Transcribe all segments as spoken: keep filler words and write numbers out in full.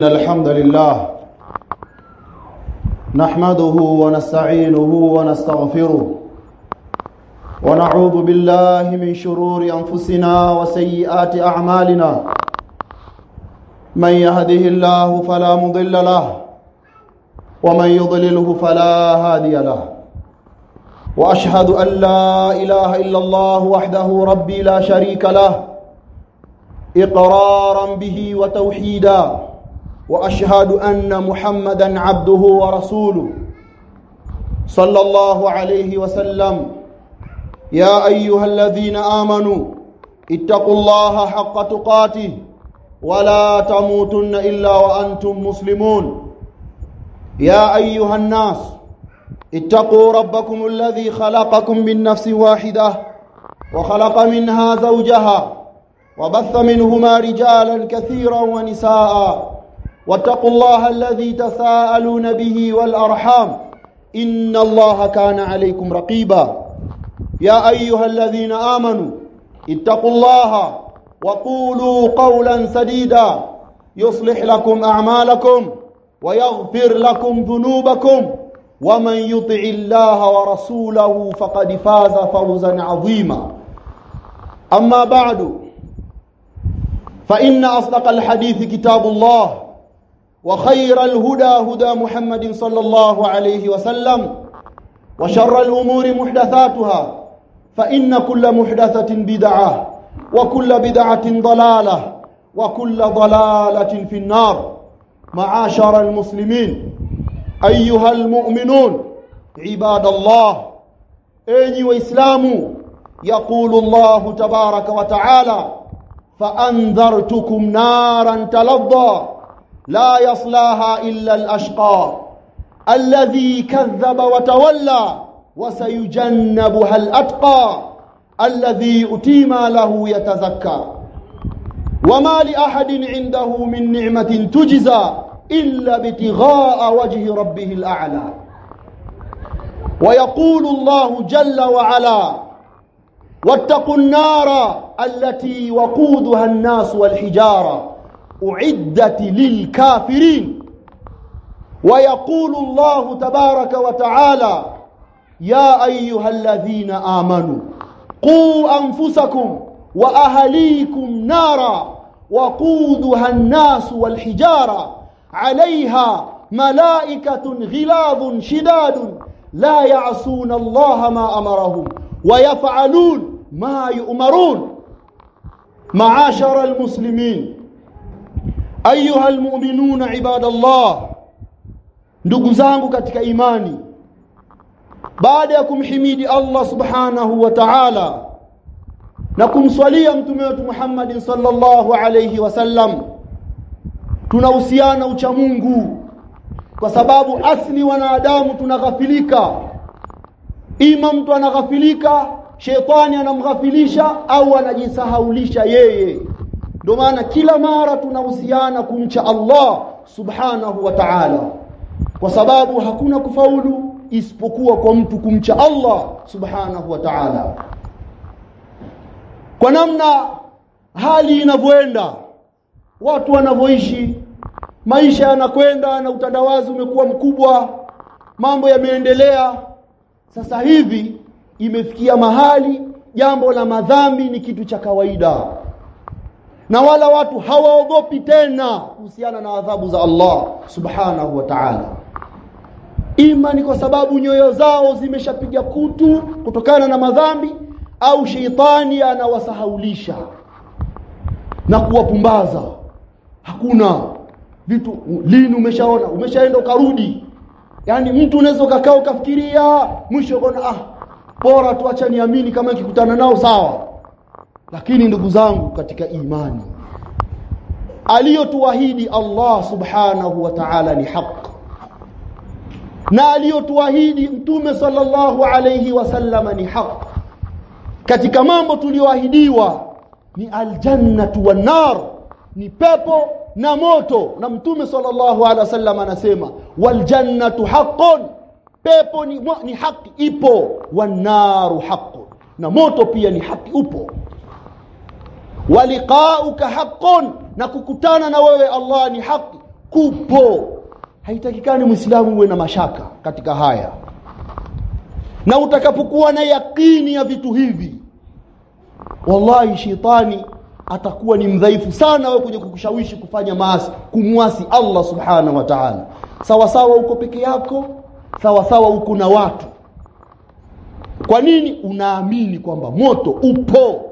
الحمد لله نحمده ونستعينه ونستغفره ونعوذ بالله من شرور أنفسنا وسيئات أعمالنا من يهده الله فلا مضل له ومن يضلله فلا هادي له وأشهد أن لا إله إلا الله وحده ربي لا شريك له إقرارا به وتوحيدا وأشهد أن محمدا عبده ورسوله صلى الله عليه وسلم يا أيها الذين آمنوا اتقوا الله حق تقاته ولا تموتن إلا وأنتم مسلمون يا أيها الناس اتقوا ربكم الذي خلقكم من نفس واحدة وخلق منها زوجها وبث منهما رجالا كثيرا ونساء واتقوا الله الذي تساءلون به والأرحام إن الله كان عليكم رقيبا يا أيها الذين آمنوا اتقوا الله وقولوا قولا سديدا يصلح لكم أعمالكم ويغفر لكم ذنوبكم ومن يطع الله ورسوله فقد فاز فوزا عظيما أما بعد فإن أصدق الحديث كتاب الله وخير الهدى هدى محمد صلى الله عليه وسلم وشر الأمور محدثاتها فإن كل محدثة بدعة وكل بدعة ضلالة وكل ضلالة في النار معاشر المسلمين أيها المؤمنون عباد الله أيها وإسلام يقول الله تبارك وتعالى فأنذرتكم نارا تلظى لا يصلاها إلا الأشقى الذي كذب وتولى وسيجنبها الأتقى الذي أتي ماله يتزكى وما لأحد عنده من نعمة تجزى إلا ابتغاء وجه ربه الأعلى ويقول الله جل وعلا واتقوا النار التي وقودها الناس والحجارة أعدت للكافرين ويقول الله تبارك وتعالى يا أيها الذين آمنوا قوا أنفسكم وأهليكم نارا وقودها الناس والحجارة عليها ملائكة غلاظ شداد لا يعصون الله ما أمرهم ويفعلون ما يؤمرون معاشر المسلمين أيها المؤمنون عباد الله ndugu zangu katika imani baada ya kumhimidi Allah subhanahu wa ta'ala na kumswalia mtume wetu Muhammad sallallahu alayhi wasallam tunahusiana ucha Mungu kwa sababu asli wanadamu tunaghafilika ima mtu anaghafilika shetani anamghafilisha au anajisahaulisha yeye ndio maana kila mara tunahusiana kumcha Allah subhanahu wa ta'ala kwa sababu hakuna kufaulu isipokuwa kwa mtu kumcha Allah subhanahu wa ta'ala kwa namna hali inavyoenda watu wanavyoishi maisha yanakwenda na utandawazi umekuwa mkubwa mambo yameendelea sasa hivi imefikia mahali jambo la madhambi ni kitu cha kawaida na wala watu hawaogopi tena kuhusiana na adhabu za Allah subhanahu wa ta'ala ima ni kwa sababu nyoyo zao zimeshapiga kutu kutokana na madhambi au sheitani anawasahaulisha na kuwapumbaza hakuna vitu lini umeshaona umeshaenda ukarudi yani mtu unaweza ukakaa ukafikiria mwisho ukaona ah bora tu acha niamini kama nikikutana nao sawa lakini ndugu zangu katika imani aliyotuahidi Allah subhanahu wa ta'ala ni haki na aliyotuahidi mtume sallallahu alayhi wasallam ni haki katika mambo tulioahidiwa ni aljannatu wan nar ni pepo na moto na mtume sallallahu alayhi wasallam anasema wal jannatu haqqun pepo ni, ni haki ipo wan naru haqqun na moto pia ni haki upo waliqauka haqqun na kukutana na wewe Allah ni haki kupo. Haitakikani Muislamu uwe na mashaka katika haya. Na utakapokuwa na yakini ya vitu hivi, wallahi shetani atakuwa ni mdhaifu sana wewe kuja kukushawishi kufanya maasi, kumwasi Allah subhanahu wa ta'ala. Sawa sawa uko peke yako, sawa sawa uko na watu. Kwa nini? Unaamini kwamba moto upo.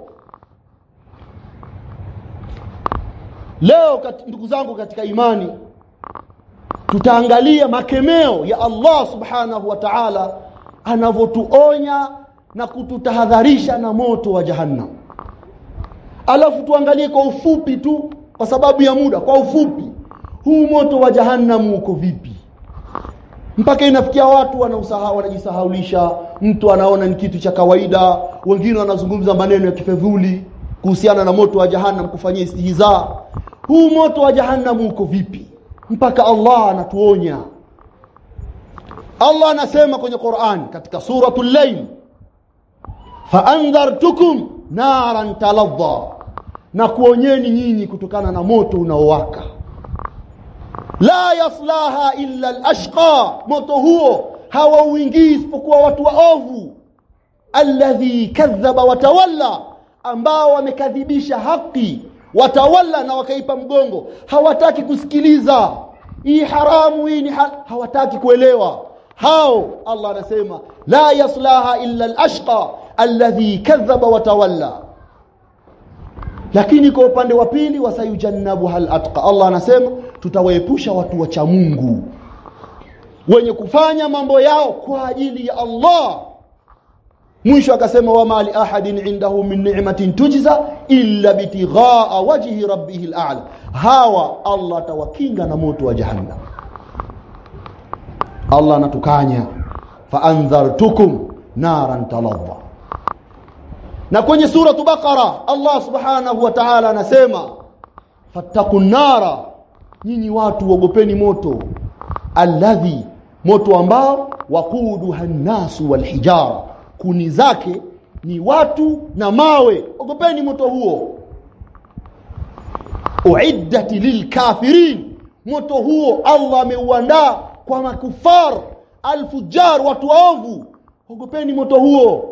Leo ndugu zangu katika imani, tutaangalia makemeo ya Allah subhanahu wa ta'ala anavotuonya na kututahadharisha na moto wa jahannam. Alafu tuangalie kwa ufupi tu kwa sababu ya muda, kwa ufupi huu moto wa jahannam uko vipi? Mpaka inafikia watu wanausahau, wanajisahaulisha, mtu anaona ni kitu cha kawaida, wengine wanazungumza maneno ya kifedhuli kuhusiana na moto wa jahannam, kufanyia istihza. Huu moto wa jahannam uko vipi? Mpaka Allah anatuonya. Allah anasema kwenye Qur'an katika suratul Layl, fa anzartukum naran taladha, na kuonyeni nyinyi kutokana na moto unaowaka. La yaslaha illa al-ashqa, moto huo hawauingii isipokuwa watu waovu. Alladhi kadhaba wa tawalla, ambao wamekadhibisha haki, watawalla na wakaipa mgongo, hawataki kusikiliza. Hii haramu, hii ni ha hawataki kuelewa. Hao Allah anasema la yaslaha illa al-ashqa alladhi kadhaba wa tawalla. Lakini kwa upande wa pili, wasayujannabu hal atqa, Allah anasema tutawaepusha watu wacha Mungu wenye kufanya mambo yao kwa ajili ya Allah. Mwisho akasema wa mali ahadin indahu min ni'matin tujza illa bitighaa wajhi rabbihil a'la. Hawa Allah tawakinga na moto wa jahannam. Allah anatukanya fa anzartukum naran taladha. Na kwenye sura Baqara Allah subhanahu wa ta'ala anasema fattaqun nara, nyinyi watu ogopeni moto, alladhi, moto ambao waquduha an-nasu wal hijara, kuni zake ni watu na mawe. Ogopeni moto huo. Uiddat lilkafirin, moto huo Allah ameuandaa kwa makufar alfujar, watu waovu. Ogopeni moto huo.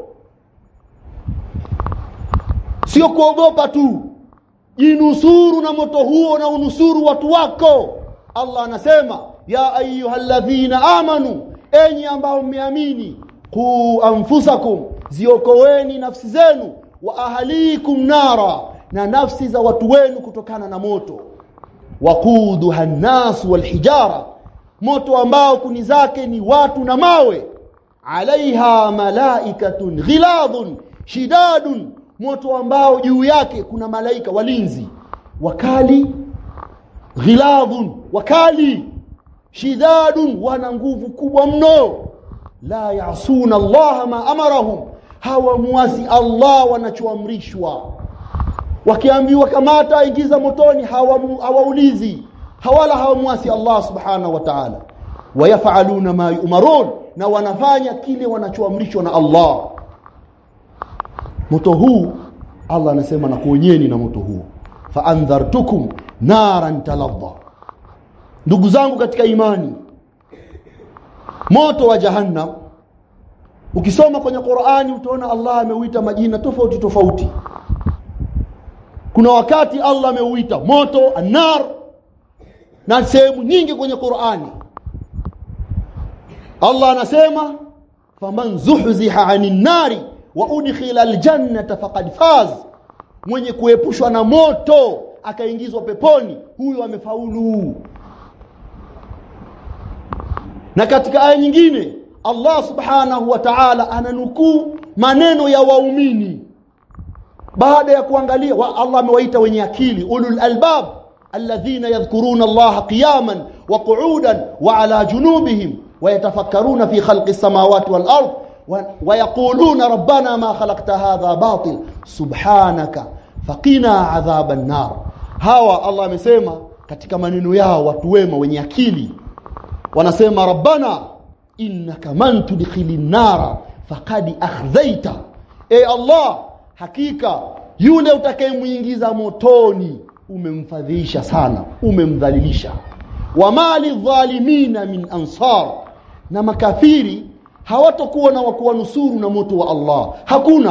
Sio kuogopa tu, jinusuru na moto huo na unusuru watu wako. Allah anasema ya ayyuhalladhina amanu, enyi ambao mmeamini, qu anfusakum, ziokoeni nafsi zenu, wa ahlikum nara, na nafsi za watu wenu kutokana na moto. Waquduha an-nas wal hijara, moto ambao kuni zake ni watu na mawe. Alaiha malaikatun ghiladun shidadun, moto ambao juu yake kuna malaika walinzi wakali. Ghiladun, wakali. Shidadun, wana nguvu kubwa mno. La ya'suna Allah ma amarahum, hawamuasi Allah wanachoamrishwa. Wakiambiwa kamata ingiza motoni, hawaulizi, hawala hawamuasi Allah subhanahu wa ta'ala. Wayafaluna ma yu'marun, na wanafanya kile wanachoamrishwa na Allah. Moto huu Allah anasema na kuonyeni na moto huu, fa anzartukum naran taladha. Ndugu zangu katika imani, moto wa jahannam ukisoma kwenye Qur'ani utaona Allah ameuita majina tofauti tofauti. Kuna wakati Allah ameuita moto an-nar, na sehemu nyingi kwenye Qur'ani Allah anasema faman zuhziha 'anil nari wa udkhila al-jannata faqad faz, mwenye kuepushwa na moto akaingizwa peponi, huyo amefaulu. Na katika aya nyingine Allah subhanahu wa ta'ala ananukuu maneno ya waumini baada ya kuangalia wa Allah amewaita wenye akili, ulul albab alladhina yadhkuruna Allah qiyaman wa qu'udan wa ala junubihim wa yatafakkaruna fi khalqi samawati wal ard wa yaquluna rabbana ma khalaqta hadha batil subhanaka faqina adhaban nar. Hawa Allah amesema katika maneno yao watu wema wenye akili wanasema rabbana innaka man tudkhilin nara faqad akhzaita, e Allah, hakika yule utakayemuingiza motoni umemfadhilisha sana, umemdhalilisha. wama lidhalimina min ansar, na makafiri hawatakuwa na wakuwa nusuru na moto wa Allah, hakuna.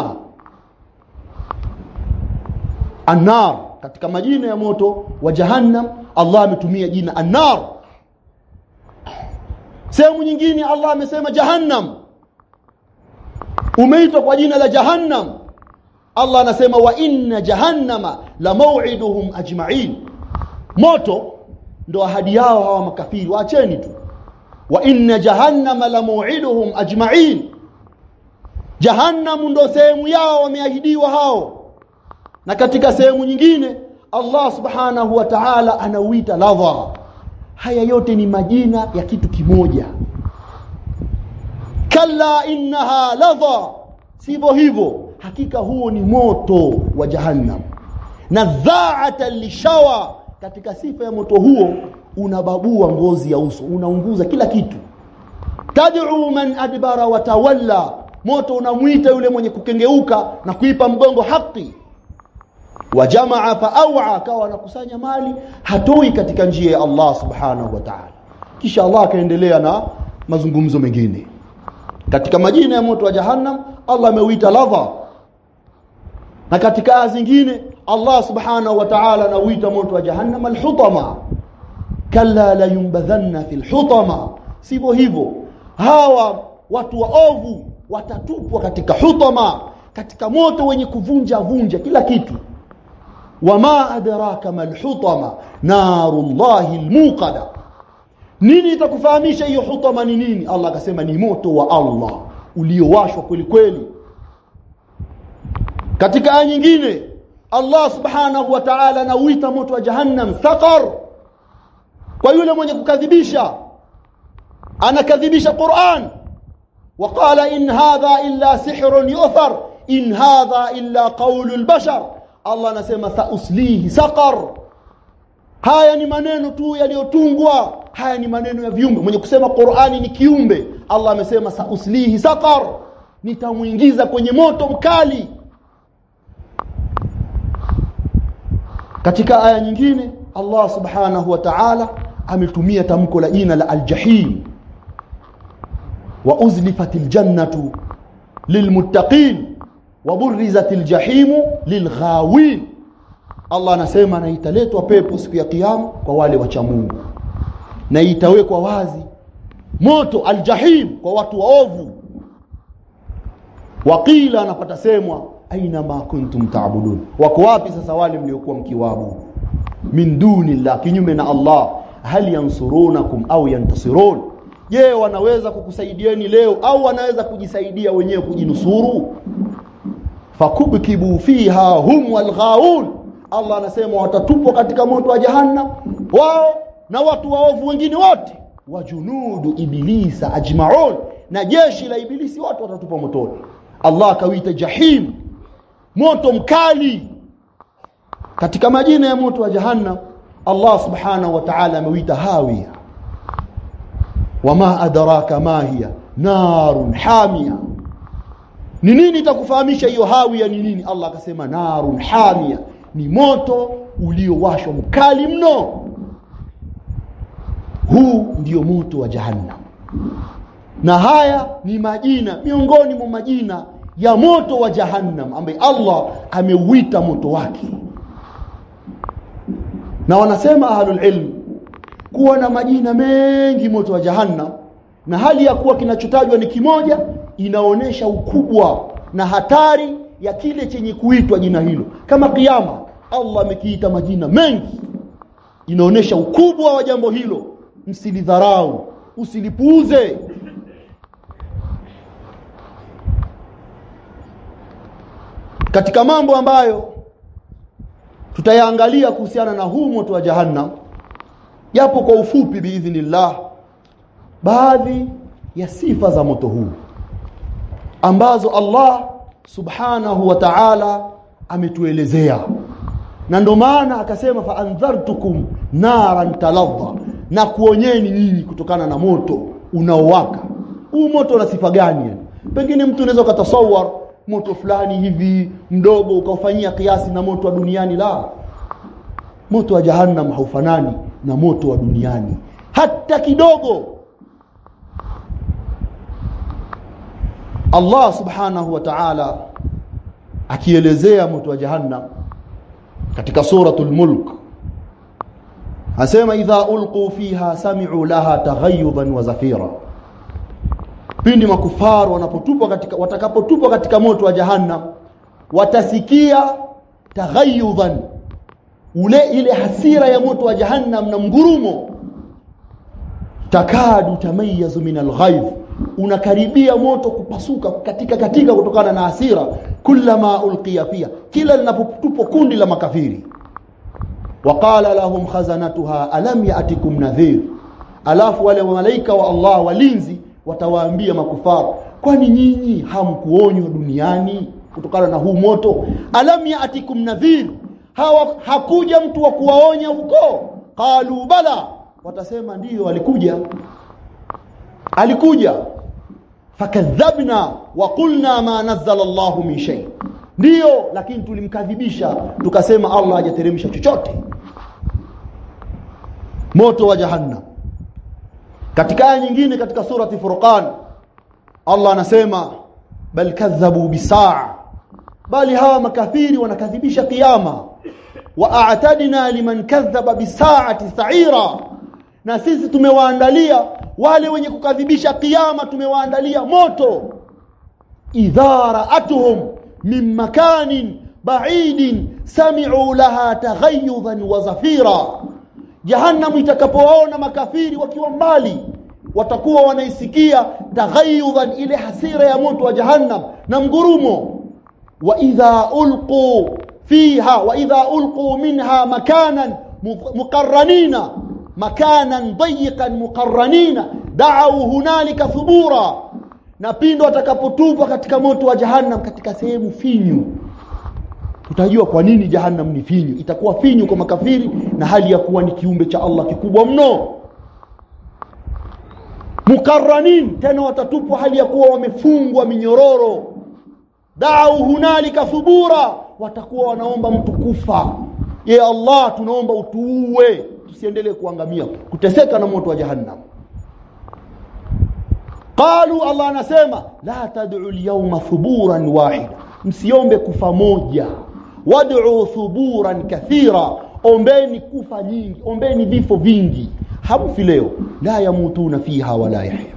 An-nar, katika majina ya moto wa jahannam Allah ametumia jina an-nar. Sehemu nyingine Allah amesema jahannam, umeitwa kwa jina la jahannam. Allah anasema wa inna jahannama la maw'iduhum ajma'in, moto ndo ahadi yao hawa makafiri, waacheni tu. Wa inna jahannama la maw'iduhum ajma'in, jahannam ndo sehemu yao wameahidiwa hao. Na katika sehemu nyingine Allah subhanahu wa ta'ala anauita ladha. Haya yote ni majina ya kitu kimoja. Kalla innaha ladha, sivyo hivyo, hakika huo ni moto wa jahannam. Nadha'atan lishawa, katika sifa ya moto huo unababua ngozi ya uso, unaunguza kila kitu. Tad'u man adbara wa tawalla, moto unamuita yule mwenye kukengeuka na kuipa mgongo haki. Wa jamaa fa aw'a, kawa anakusanya mali hatoi katika njia ya Allah subhanahu wa ta'ala. Kisha Allah akaendelea na mazungumzo mengine. Katika majina ya moto wa jahannam Allah ameuita ladha, na katika aya zingine Allah subhanahu wa ta'ala anauita moto wa jahannam al-hutama. Kalla la yumbadhanna fil hutama, sivyo hivyo, hawa watu waovu watatupwa katika hutama, katika moto wenye kuvunja vunja kila kitu. Wama adraka mal hutama narullahi almuqada, nini itakufahamisha hiyo hutama ni nini? Allah akasema ni moto wa Allah uliowashwa kweli kweli. Katika aya nyingine Allah subhanahu wa ta'ala anauita moto wa jahannam saqar, kwa yule mwenye kukadhibisha, anakadhibisha Qur'an. Waqala in hadha illa sihrun yu'thar in hadha illa qawlul bashar, Allah anasema sauslihi saqar. Haya ni maneno tu yaliyotungwa, haya ni maneno ya viumbe. Mwenye kusema Qur'ani ni kiumbe, Allah amesema sauslihi saqar, nitamuingiza kwenye moto mkali. Katika aya nyingine Allah subhanahu wa ta'ala ametumia tamko la jina la al-jahim. Wa uzlifatil jannatu lilmuttaqin wa burrizatil jahimu lilghawin, Allah anasema na italetwa pepo siku ya kiyama kwa wale wacha Mungu, na itawekwa wazi moto al-jahim kwa watu waovu. Waqila, anapata semwa aina ma kuntum ta'budun, wako wapi sasa wale mliokuwa mkiwaabudu min dunillah, kinyume na Allah? Hal yansurunakum au yantasirun, je wanaweza kukusaidieni leo au wanaweza kujisaidia wenyewe kujinusuru? Fakubkibu fiha hum walghaun, Allah anasema watatupwa katika moto wa jahannam wao na watu waovu wengine wote. Wajunudu ibilisa ajma'un, na jeshi la ibilisi watu watatupwa motoni. Allah akawita jahim, moto mkali. Katika majina ya moto wa jahannam Allah subhanahu wa ta'ala ameuita hawiya. Wama adraka ma hiya narun hamia, ni nini itakufahamisha hiyo hawiya ni nini? Allah akasema narun hamia, ni moto uliowashwa mkali mno. Huu ndio moto wa jahannam, na haya ni majina miongoni mwa majina ya moto wa jahannam ambaye Allah ameuita moto wake. Na wanasema ahlul ilm kuwa na majina mengi moto wa jahannam, na hali ya kuwa kinachotajwa ni kimoja, inaonesha ukubwa na hatari ya kile chenye kuitwa jina hilo. Kama kiyama Allah amekiita majina mengi, inaonesha ukubwa wa jambo hilo. Msilidharau, usilipuuze. Katika mambo ambayo tutayaangalia kuhusiana na huu moto wa jahannam, japo kwa ufupi biidhnillah, baadhi ya sifa za moto huu ambazo Allah subhanahu wa ta'ala ametuelezea. Na ndo maana akasema fa anzartukum naran taladha, na kuonyeni nyinyi kutokana na moto unaowaka. Huu moto una sifa gani? Pengine mtu unaweza kutasawar moto fulani hivi mdogo ukaufanyia kiasi na moto wa duniani. La, moto wa jahannam haufanani na moto wa duniani. hata kidogo. Allah subhanahu wa ta'ala akielezea moto wa jahannam katika suratul mulk asema idha ulqu fiha sami'u laha taghayyudan wa zafira. Pindi makufaru wanapotupwa katika watakapotupwa katika moto wa jahannam watasikia taghayyudan, ule ile hasira ya moto wa jahannam na mgurumo. Takadu tamayazu min alghayb, unakaribia moto kupasuka katika katika kutokana na hasira. Kullama ulqiya fiha, kila linapotupwa kundi la makafiri. Waqala lahum khazanatuha alam ya'tikum nadhir, alafu wale malaika wa Allah walinzi watawaambia makufaru, kwani nyinyi hamkuonywa duniani kutokana na huu moto? Alam ya'tikum nadhir, hawa hakuja mtu wa kuwaonya huko? Qalu bala, watasema ndiyo alikuja alikuja. Fakadhabna wa qulna ma nazzala Allahu min shay, ndiyo lakini tulimkadhibisha tukasema Allah hajateremsha chochote. Moto wa jahannam. Katika aya nyingine katika surati Furqan Allah anasema bal kadhabu bisaa, bali hawa makafiri wanakadhibisha kiyama. Wa a'tadna liman kadhaba bisaati sa'ira, na sisi tumewaandalia wale wenye kukadhibisha kiyama, tumewaandalia moto. Idha ra'atuhum min makanin ba'idin sami'u laha taghayyudan wa zafira. Jahannam itakapowaona makafiri wakiwa mbali, watakuwa wanaisikia taghayyudan, ile hasira ya moto wa jahannam na mgurumo. Wa idha ulqu fiha wa idha ulqu minha makanan muqarranina makanan dayiqan muqarranina da'u hunalika thubura, na pindo atakapotupwa katika moto wa jahannam katika sehemu finyu. Tutajua kwa nini jahannam ni finyu. Itakuwa finyu kwa makafiri na hali ya kuwa ni kiumbe cha Allah kikubwa mno. Mukarranin, tena watatupwa hali ya kuwa wamefungwa minyororo. Da'u hunalika thubura, watakuwa wanaomba mtu kufa. Ya Allah, tunaomba utuue tusiendelee kuangamia, kuteseka na moto wa jahannam. Qalu, Allah anasema la tad'u al-yawma thuburan wahida, msiombe kufa moja. Wad'u thuburan kathira, ombeni kufa nyingi, ombeni vifo vingi. Hamfi leo, la yamutuna fiha wala yahya.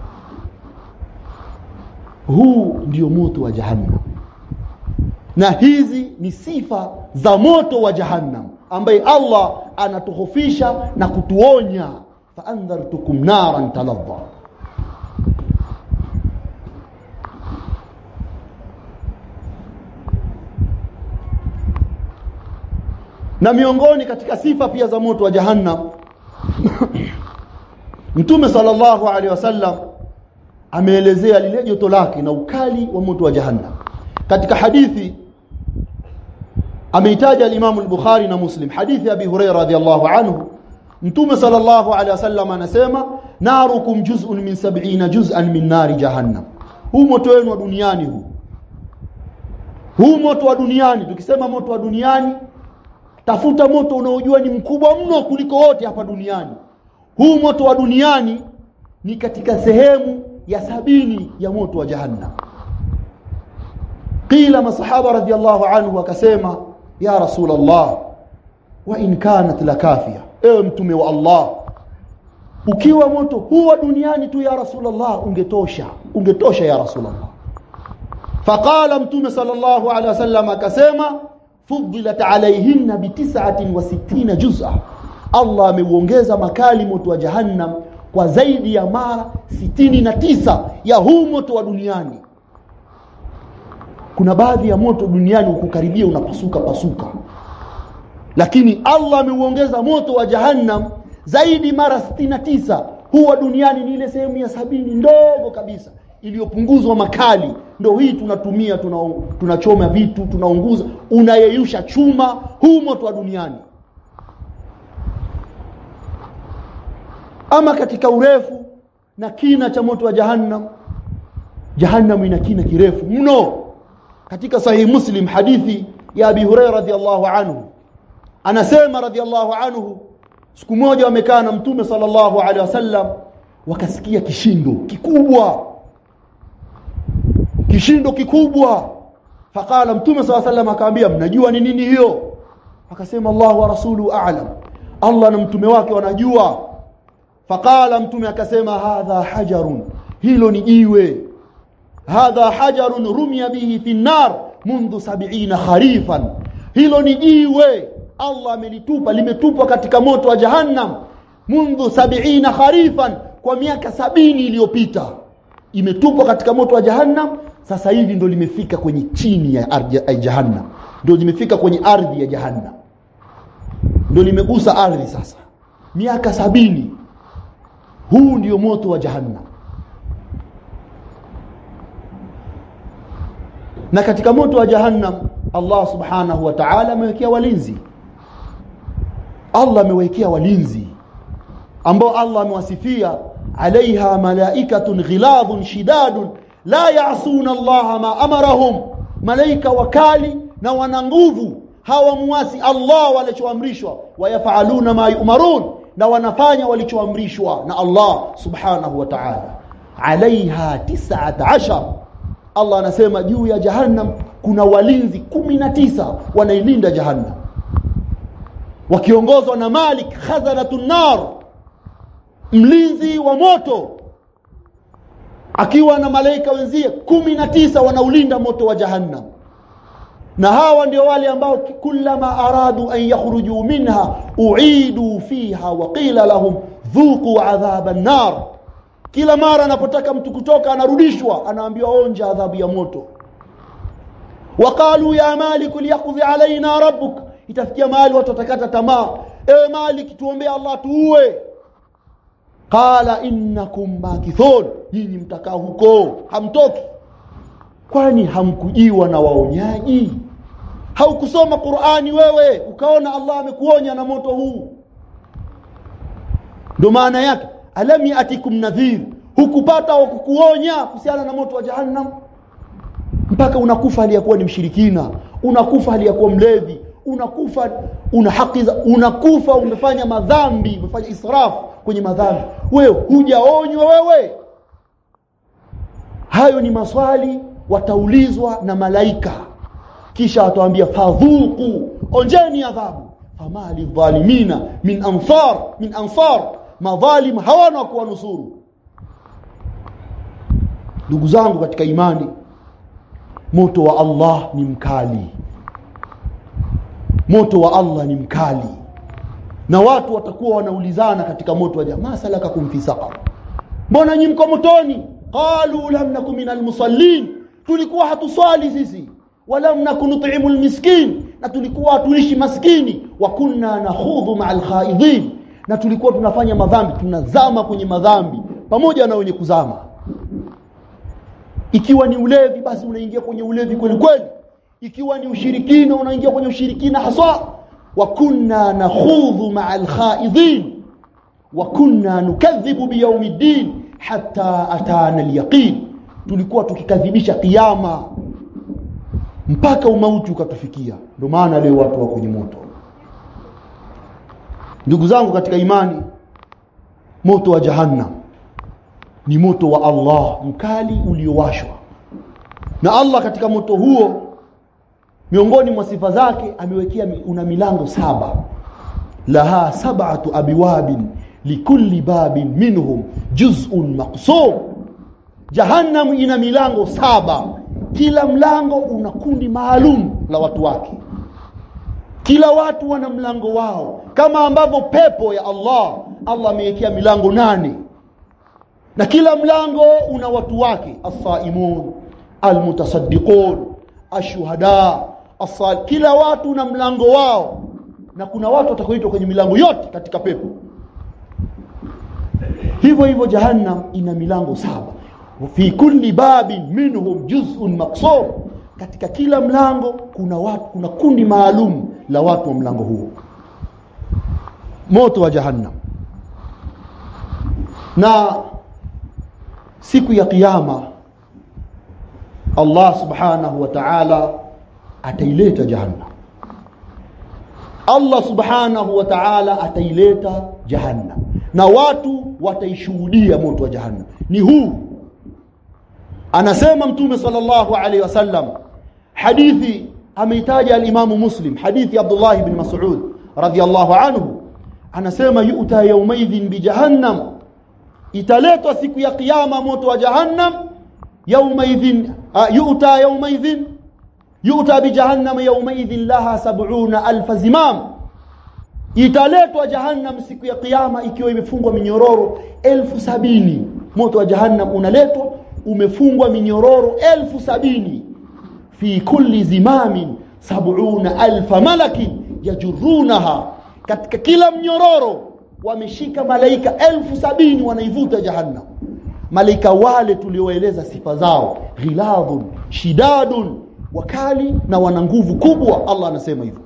Huu ndio moto wa jahannam, na hizi ni sifa za moto wa jahannam ambaye Allah anatuhofisha na kutuonya, fa andhartukum naran taladha. Na miongoni katika sifa pia za moto wa jahannam Mtume sallallahu alaihi wasallam ameelezea lile joto lake na ukali wa moto wa jahannam. Katika hadithi ameitaja al-Imam al-Bukhari na Muslim, hadithi ya Abi Hurairah radhiyallahu anhu, Mtume sallallahu alaihi wasallam anasema narukum juz'un min sab'ina juz'an min nari jahannam. Huu moto wenu wa duniani huu. Huu moto wa duniani, tukisema moto wa duniani, tafuta moto unaojua ni mkubwa mno kuliko wote hapa duniani. Huu moto wa duniani ni katika sehemu ya sabini ya moto wa jahannam. Qila, masahaba radhiyallahu anhu wakasema ya Rasulullah, wa in kanat lakafia, ewe mtume wa Allah, ukiwa moto huu wa duniani tu ya Rasulullah ungetosha, ungetosha ya Rasulullah. Faqala mtume sallallahu alaihi wasallam akasema fuddilat alayhinna bi tis'atin wa sittina juz'a, Allah ameuongeza makali moto wa jahannam kwa zaidi ya mara sitini na tisa ya huu moto wa duniani. Kuna baadhi ya moto duniani ukukaribia unapasuka pasuka, lakini Allah ameuongeza moto wa jahannam zaidi mara sitini na tisa. Huu wa duniani ni ile sehemu ya sabini ndogo kabisa iliyopunguzwa makali. Ndio hii tunatumia, tunachoma vitu, tunaunguza, unayeyusha chuma. Huu moto wa duniani. Ama katika urefu na kina cha moto wa jahannam, jahannam ina kina kirefu mno. Katika sahih Muslim hadithi ya Abi Hurairah radhiyallahu anhu anasema radhiyallahu anhu, Siku moja wamekaa na Mtume sallallahu alaihi wasallam, wakasikia kishindo kikubwa, kishindo kikubwa. Faqala Mtume sallallahu alaihi wasallam akaambia, mnajua ni nini hiyo? Akasema, Allah wa rasuluhu a'lam, Allah na mtume wake wanajua. Faqala Mtume akasema, hadha hajarun, hilo ni jiwe. Hadha hajarun rumya bihi fi an-nar mundu sab'ina kharifan, hilo ni jiwe Allah amelitupa, limetupwa katika moto wa jahannam mundu sab'ina kharifan, kwa miaka sabini iliyopita imetupwa katika moto wa jahannam. Sasa hivi ndo limefika kwenye chini ya ardhi ya jahannam, ndo limefika kwenye ardhi ya jahannam, ndo limegusa ardhi. Sasa miaka sabini, huu ndio moto wa jahannam. Na katika moto wa jahannam Allah subhanahu wa ta'ala amewekea walinzi. Allah amewekea walinzi ambao Allah amewasifia, alaiha malaikatun ghiladhun shidadun la ya'suna Allah ma amarahum, malaika wakali na wana nguvu, hawamuasi Allah walichoamrishwa, wayafaluna ma yu'marun, na wanafanya walichoamrishwa na Allah subhanahu wa ta'ala. Alaiha tis'ata ashar, Allah anasema juu ya jahannam kuna walinzi kumi na tisa wanailinda jahannam, wakiongozwa na Malik khazanatun nar, mlinzi wa moto, akiwa na malaika wenzie kumi na tisa wanaulinda moto wa jahannam. Na hawa ndio wale ambao kullama aradu an yakhruju minha uidu fiha wa qila lahum dhuqu adhaban nar, kila mara anapotaka mtu kutoka anarudishwa, anaambiwa onja adhabu ya moto. Waqalu ya Malik liyaqdi alaina rabbuk, itafikia mahali watu watakata tamaa, ewe Malik tuombe Allah tuue. Qala innakum makithun, nyinyi mtakaa huko hamtoki. Kwani hamkujiwa na waonyaji? Haukusoma Qur'ani wewe ukaona Allah amekuonya na moto huu? Ndio maana yake alam yatikum nadhir, hukupata wa kukuonya kuhusiana na moto wa jahannam? Mpaka unakufa aliyakuwa ni mshirikina, unakufa aliyakuwa mlevi, unakufa una haki, unakufa umefanya madhambi, umefanya israf kwenye madhambi, wewe hujaonywa wewe? Hayo ni maswali wataulizwa na malaika, kisha watawaambia fadhuku, onjeni adhabu. Fama lidhalimina min ansar, min ansar, madhalim hawana kuwa nusuru. Ndugu zangu katika imani, moto wa Allah ni mkali, moto wa Allah ni mkali. Na watu watakuwa wanaulizana katika moto wa jamaa, salakakum fi saqar, mbona nyinyi mko motoni? Qalu lam nakum minal musallin, tulikuwa hatuswali sisi. Walam nakun nut'imul miskin, na tulikuwa hatuishi maskini. Wa kunna nakhudhu ma'al khaidin, na tulikuwa tunafanya madhambi, tunazama kwenye madhambi pamoja na wenye kuzama. Ikiwa ni ulevi, basi unaingia kwenye ulevi kweli kweli. Ikiwa ni ushirikina, unaingia kwenye ushirikina haswa. Wa kunna nakhudhu ma'al khaidin wa kunna nukadhibu biyawmiddin hatta atana al-yaqin, tulikuwa tukikadhibisha kiyama mpaka umauti ukatufikia. Ndio maana leo watu wako kwenye moto. Ndugu zangu katika imani, moto wa jahannam ni moto wa Allah mkali uliowashwa. Na Allah katika moto huo, miongoni mwa sifa zake amewekea una milango saba. Laha sab'atu abwabin likulli babin minhum juz'un maqsum. Jahannam ina milango saba, kila mlango una kundi maalum la watu wake. Kila watu wana mlango wao, kama ambavyo pepo ya Allah Allah amewekea milango nane, na kila mlango una watu wake: as-saimun, al-mutasaddiqun, ash-shuhada, as-sal. Kila watu na mlango wao, na kuna watu watakoitwa kwenye milango yote katika pepo. Hivyo hivyo jahannam ina milango saba. Fi kulli babin minhum juz'un maqsum, katika kila mlango kuna watu, kuna kundi maalum la watu wa mlango huo. Moto wa jahannam. Na siku ya kiyama Allah subhanahu wa ta'ala ataileta jahannam, Allah subhanahu wa ta'ala ataileta jahannam na watu wataishuhudia moto wa jahannam. Ni huu anasema Mtume sallallahu alaihi wasallam, hadithi ameitaja al-Imam Muslim, hadithi Abdullah ibn Mas'ud radhiyallahu anhu, anasema yu'ta yawmaidhin bi jahannam, italetwa siku ya kiyama moto wa jahannam. Yawmaidhin yu'ta yawmaidhin yu'ta bi jahannam yawmaidhin laha sab'una alf zimam, italetwa jahannam siku ya kiyama ikiwa imefungwa minyororo elfu sabini. Moto wa jahannam unaletwa umefungwa minyororo elfu sabini. Fi kulli zimamin sab'una alf malakin yajurrunaha, katika kila mnyororo wameshika malaika elfu sabini wanaivuta jahannam. Malaika wale tulioeleza sifa zao, ghiladun shidadun, wakali na wana nguvu kubwa. Allah anasema hivyo,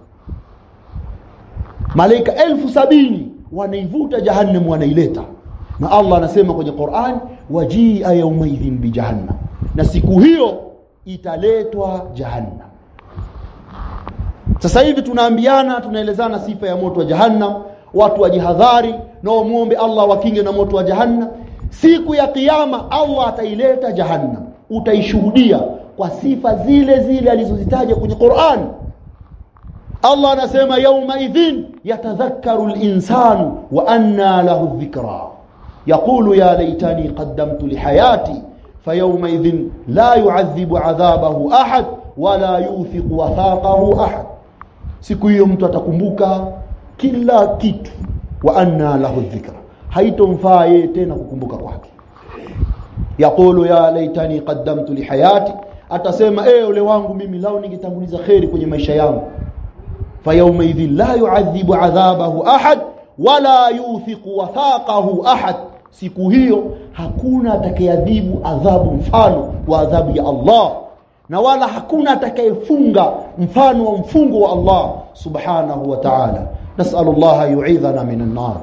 malaika elfu sabini wanaivuta jahannam, wanaileta. Na Allah anasema kwenye Qur'an, wajia yawmaidhin bi jahannam, na siku hiyo italetwa jahannam. Sasa hivi tunaambiana, tunaelezana sifa ya moto wa jahannam, watu wajihadhari na muombe Allah wakinge na moto wa jahannam. Siku ya kiyama Allah ataileta jahannam, utaishuhudia kwa sifa zile zile alizozitaja kwenye Qur'an. Allah anasema yawma idhin yatadhakkaru al-insanu wa anna lahu dhikra yaqulu ya laitani qaddamtu li hayati fayawma idhin la yu'adhibu 'adhabahu ahad wa la yuthiqu wathaqahu ahad. Siku hiyo mtu atakumbuka kila kitu, wa anna lahu dhikra, haitomfaa yeye tena kukumbuka kwake. Yaqulu ya laitani qaddamtu li hayati, atasema eh ole wangu mimi lao ningetanguliza khairi kwenye maisha yangu. Fayawma idhin la yu'adhibu 'adhabahu ahad wala yuthiqu wathaqahu ahad, siku hiyo hakuna atakayeadhibu adhabu mfano wa adhabu ya Allah, na wala hakuna atakayefunga mfano wa mfungo wa Allah subhanahu wa ta'ala. Nas'alullah yu'idhana minan nar.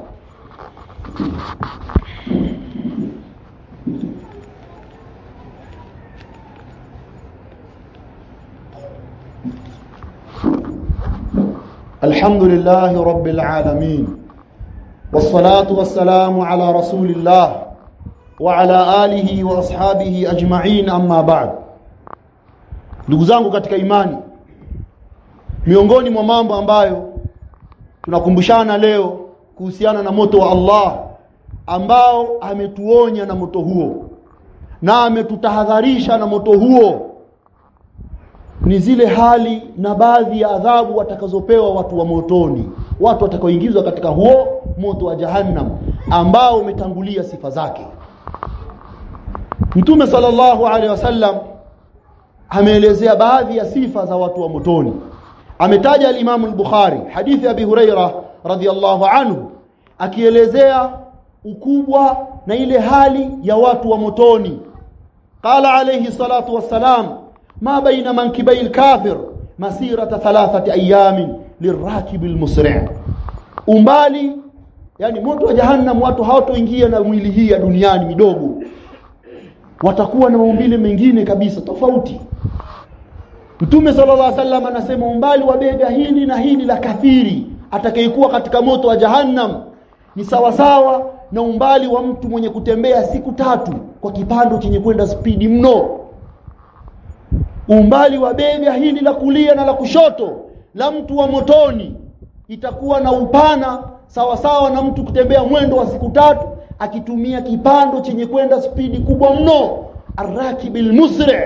Alhamdulillahi rabbil alamin, wassalatu wassalamu ala rasulillah wa ala alihi wa ashabihi ajma'in, amma ba'd. Ndugu zangu katika imani, miongoni mwa mambo ambayo tunakumbushana leo kuhusiana na moto wa Allah ambao ametuonya na moto huo na ametutahadharisha na moto huo, ni zile hali na baadhi ya adhabu watakazopewa watu wa motoni, watu watakaoingizwa katika huo moto wa jahannam ambao umetangulia sifa zake. Mtume sallallahu alaihi wasallam ameelezea baadhi ya sifa za watu wa motoni. Ametaja al-Imam al-Bukhari hadithi ya Abi Huraira radhiyallahu anhu akielezea ukubwa na ile hali ya watu wa motoni. Qala alayhi salatu wassalam, ma baina mankibai al-kafir masirata thalathati ayamin lirakib al-musri'. Umbali, yani moto wa jahannam watu hawatoingia na mwili hii ya duniani midogo, watakuwa na maumbile mengine kabisa tofauti. Mtume sallallahu alaihi wasallam anasema umbali wa bega hili na hili la kafiri atakayekuwa katika moto wa jahannam ni sawa sawa na umbali wa mtu mwenye kutembea siku tatu kwa kipando chenye kwenda spidi mno. Umbali wa bega hili la kulia na la kushoto la mtu wa motoni itakuwa na upana sawa sawa na mtu kutembea mwendo wa siku tatu akitumia kipando chenye kwenda spidi kubwa mno, arrakibil musri'.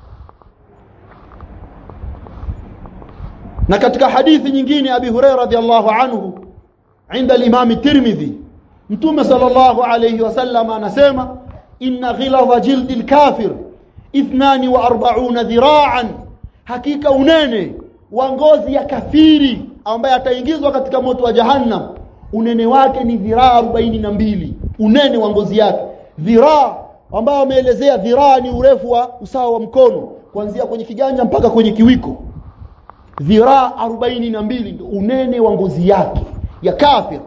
Na katika hadithi nyingine Abi Hurairah radhiyallahu anhu inda al-Imam at-Tirmidhi, Mtume sallallahu alayhi wasallam anasema, inna ghiladha jildi al-kafir ithnani wa arba'una dhira'an, hakika unene wa ngozi ya kafiri ambaye ataingizwa katika moto wa jahannam unene wake ni dhiraa arobaini na mbili. Unene wa ngozi yake, dhiraa ambao ameelezea dhiraa ni urefu wa usawa wa mkono kuanzia kwenye kiganja mpaka kwenye kiwiko. Dhiraa arobaini na mbili ndio unene wa ngozi yake ya kafir.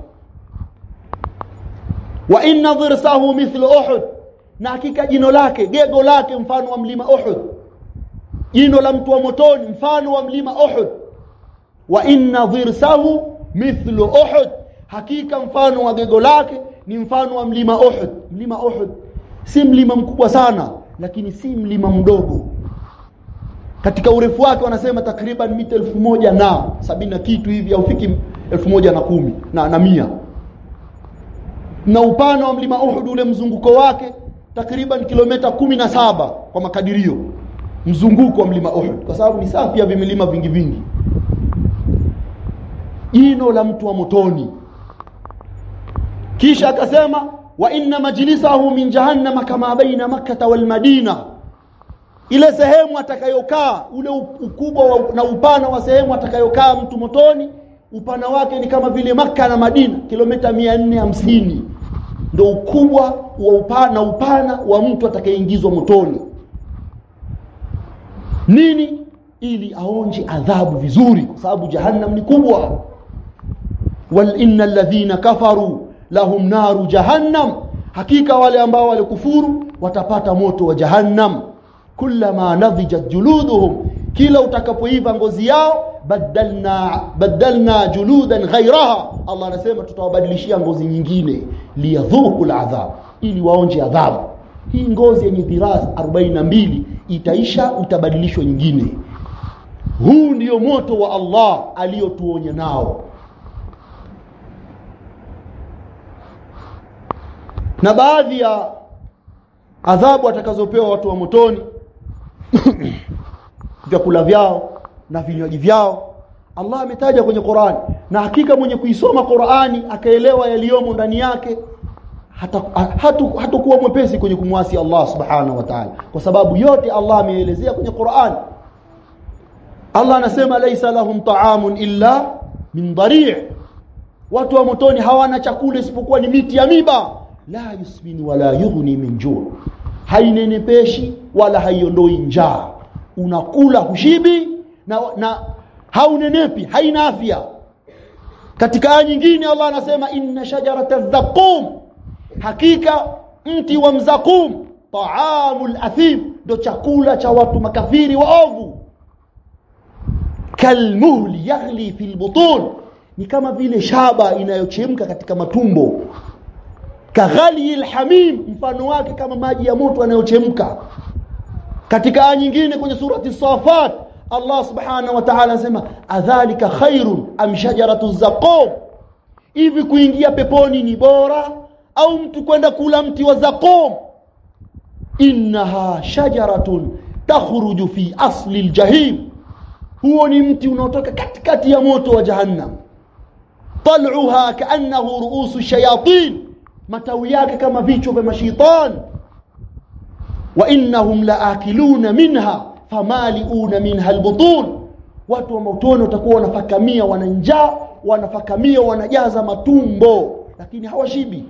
Wa inna dhirsahu mithlu Uhud, na hakika jino lake, gego lake mfano wa mlima Uhud. Jino la mtu wa motoni mfano wa mlima Uhud. Wa inna dhirsahu mithlu Uhud, hakika mfano wa gego lake ni mfano wa mlima Uhud. Mlima Uhud si mlima mkubwa sana, lakini si mlima mdogo. Katika urefu wake wanasema takriban mita elfu moja na sabini na kitu hivi, au fiki elfu moja na kumi na, na mia. Na upana wa mlima Uhud ule mzunguko wake takriban kilomita kumi na saba kwa makadirio, mzunguko wa mlima Uhud, kwa sababu ni safi ya vimilima vingi vingi. Jino la mtu wa motoni. Kisha akasema wa inna majlisahu min jahannam kama baina Makkah wal Madina, ile sehemu atakayokaa, ule ukubwa na upana wa sehemu atakayokaa mtu motoni, upana wake ni kama vile Makkah na Madina, kilomita mia nne hamsini. Ndio ukubwa wa upana upana wa mtu atakayeingizwa motoni. Nini? Ili aonje adhabu vizuri, kwa sababu jahannam ni kubwa. Wal innal ladhina kafaru lahum naru jahannam, hakika wale ambao walikufuru watapata moto wa jahannam. Kullama nadhijat juluduhum, kila utakapoiva ngozi yao, badalna badalna juludan ghayraha, Allah anasema tutawabadilishia ngozi nyingine, liyadhuqul adhab, ili waonje adhabu. Hii ngozi yenye dhiraa arobaini na mbili itaisha, utabadilishwa nyingine. Huu ndio moto wa Allah aliyotuonya nao. Na baadhi ya adhabu atakazopewa watu wa motoni vyakula vyao na vinywaji vyao, Allah ametaja kwenye Qur'an. Na hakika mwenye kuisoma Qur'ani akaelewa yaliyomo ndani yake, hata hatu hatakuwa mwepesi kwenye kumwasi Allah subhanahu wa ta'ala, kwa sababu yote Allah ameelezea kwenye Qur'an. Allah anasema laisa lahum ta'amun illa min dari', watu wa motoni hawana chakula isipokuwa ni miti ya miba. La yusmin wala yughni min ju', hainenepeshi wala haiondoi njaa. Unakula hushibi na, na haunenepi, haina afya. Katika aya nyingine Allah anasema inna shajarata dhaqum, hakika mti wa mzaqum, ta'amul athim, ndo chakula cha watu makafiri waovu. Kalmuhli yaghli fil butun, ni kama vile shaba inayochemka katika matumbo. Kaghali alhamim, mfano wake kama maji ya moto yanayochemka. Katika aya nyingine kwenye surati Safat Allah subhanahu wa ta'ala anasema adhalika khairun am shajaratu zaqum, hivi kuingia peponi ni bora au mtu kwenda kula mti wa zaqum? Innaha shajaratun takhruju fi asli aljahim, huo ni mti unaotoka katikati ya moto wa jahannam. Tal'uha ka'annahu ru'usu shayatin, matawi yake kama vichwa vya mashaitani. Wa innahum laakiluna minha famaliuna minha albutun, watu wa motoni watakuwa wanafakamia, wananjaa, wanafakamia, wanajaza matumbo, lakini hawashibi.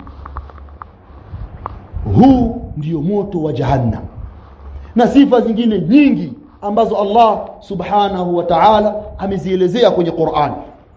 Huu ndio moto wa jahannam, na sifa zingine nyingi ambazo Allah subhanahu wa ta'ala amezielezea kwenye Qur'an.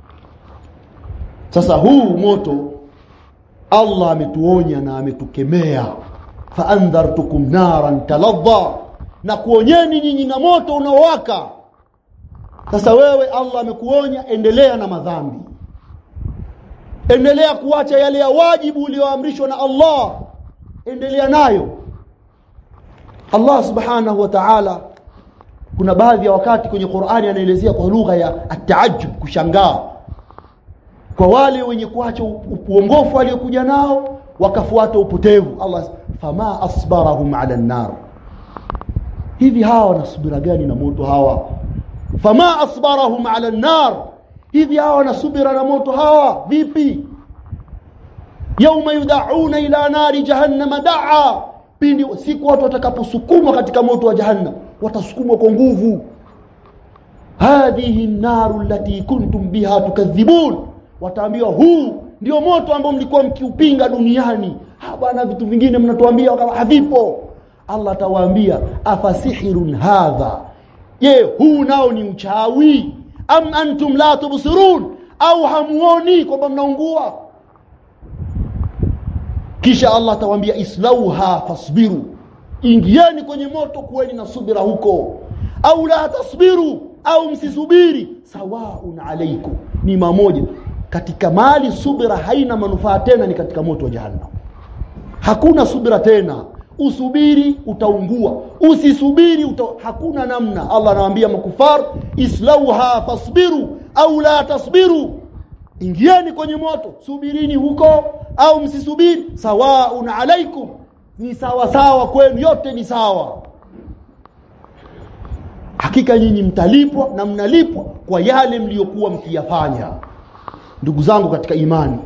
Sasa huu moto Allah ametuonya na ametukemea, fa andhartukum naran taladha, na kuonyeni nyinyi na moto unaowaka. Sasa wewe Allah amekuonya, endelea na madhambi, endelea kuacha yale ya wajibu ulioamrishwa na Allah, endelea nayo. Allah subhanahu wa ta'ala kuna baadhi ya wakati kwenye Qur'ani anaelezea kwa lugha ya at-ta'ajjub, kushangaa, kwa wale wenye kuacha uongofu aliokuja nao wakafuata upotevu. Allah fama asbarahum 'ala an-nar, hivi hawa wanasubira gani na moto hawa? Fama asbarahum 'ala an-nar, hivi hawa wanasubira na moto hawa vipi? Yawma yud'auna ila nari jahannam da'a, pindi siku watu watakaposukumwa katika moto wa jahannam, watasukumwa kwa nguvu. Hadhihi an-naru allati kuntum biha tukadhibun, wataambiwa huu ndio moto ambao mlikuwa mkiupinga duniani. Hapana, vitu vingine mnatuambia kama havipo. Allah atawaambia afasihirun hadha, je, huu nao ni uchawi? Am antum la tubsirun, au hamuoni kwamba mnaungua? Kisha Allah atawaambia islauha fasbiru, ingieni kwenye moto, kuweni na subira huko. Au la tasbiru, au msisubiri, sawaun alaykum, ni mamoja. katika mali subira haina manufaa tena ni katika moto wa jahannam. Hakuna subira tena. Usubiri utaungua, usisubiri uta... hakuna namna. Allah anawaambia makufar, islauha fasbiru au la tasbiru, ingieni kwenye moto, subirini huko au msisubiri, sawaun alaikum, ni sawa sawa kwenu, yote ni sawa. Hakika nyinyi mtalipwa na mnalipwa kwa yale mliokuwa mkiyafanya. Ndugu zangu katika imani,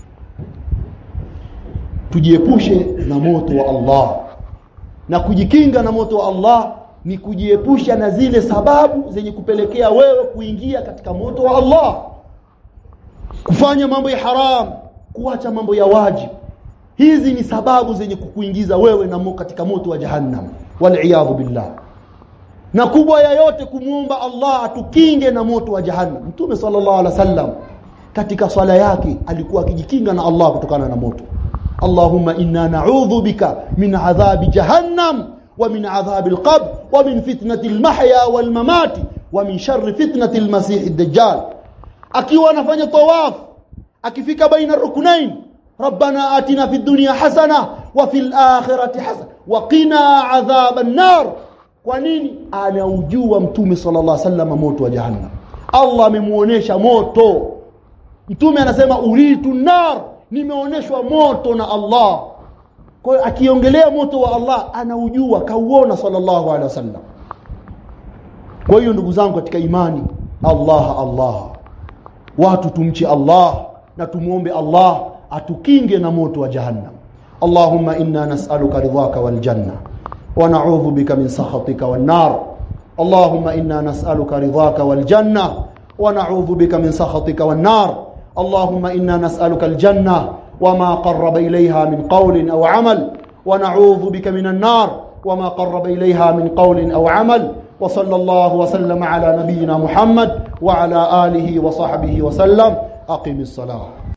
tujiepushe na moto wa Allah. Na kujikinga na moto wa Allah ni kujiepusha na zile sababu zenye kupelekea wewe kuingia katika moto wa Allah. Kufanya mambo ya haram, kuacha mambo ya wajibu. Hizi ni sababu zenye kukuingiza wewe na mo katika moto wa jahannam. Wal billah. Na kubwa ya yote kumuomba Allah atukinge na moto wa jahannam. Mtume sallallahu alaihi wasallam katika swala yake alikuwa akijikinga na Allah kutokana na moto. Allahumma inna na'udhu bika min adhabi jahannam wa min adhabi al-qabr wa min fitnati al-mahya wal-mamati wa min sharri fitnati al-masih ad-dajjal. Akiwa anafanya tawaf, akifika baina rukunain, rabbana atina fid dunya hasana wa fil akhirati hasana wa qina adhaban nar. Kwa nini? Anaujua Mtume sallallahu alaihi wasallam moto wa jahannam. Allah amemuonesha moto. Mtume anasema uritu nar, nimeoneshwa moto na Allah. Kwa hiyo akiongelea moto wa Allah anaujua, kauona sallallahu alaihi wasallam. Kwa hiyo ndugu zangu katika imani, Allah Allah, watu tumchi Allah na tumuombe Allah atukinge na moto wa jahannam. Allahumma inna nas'aluka ridhaka wal janna wa na'udhu bika min sakhatika wan nar. Allahumma inna nas'aluka ridhaka wal janna wa na'udhu bika min sakhatika wan nar. اللهم إنا نسألك الجنة وما قرب إليها من قول أو عمل ونعوذ بك من النار وما قرب إليها من قول أو عمل. وصلى الله وسلم على نبينا محمد وعلى آله وصحبه وسلم. أقم الصلاة.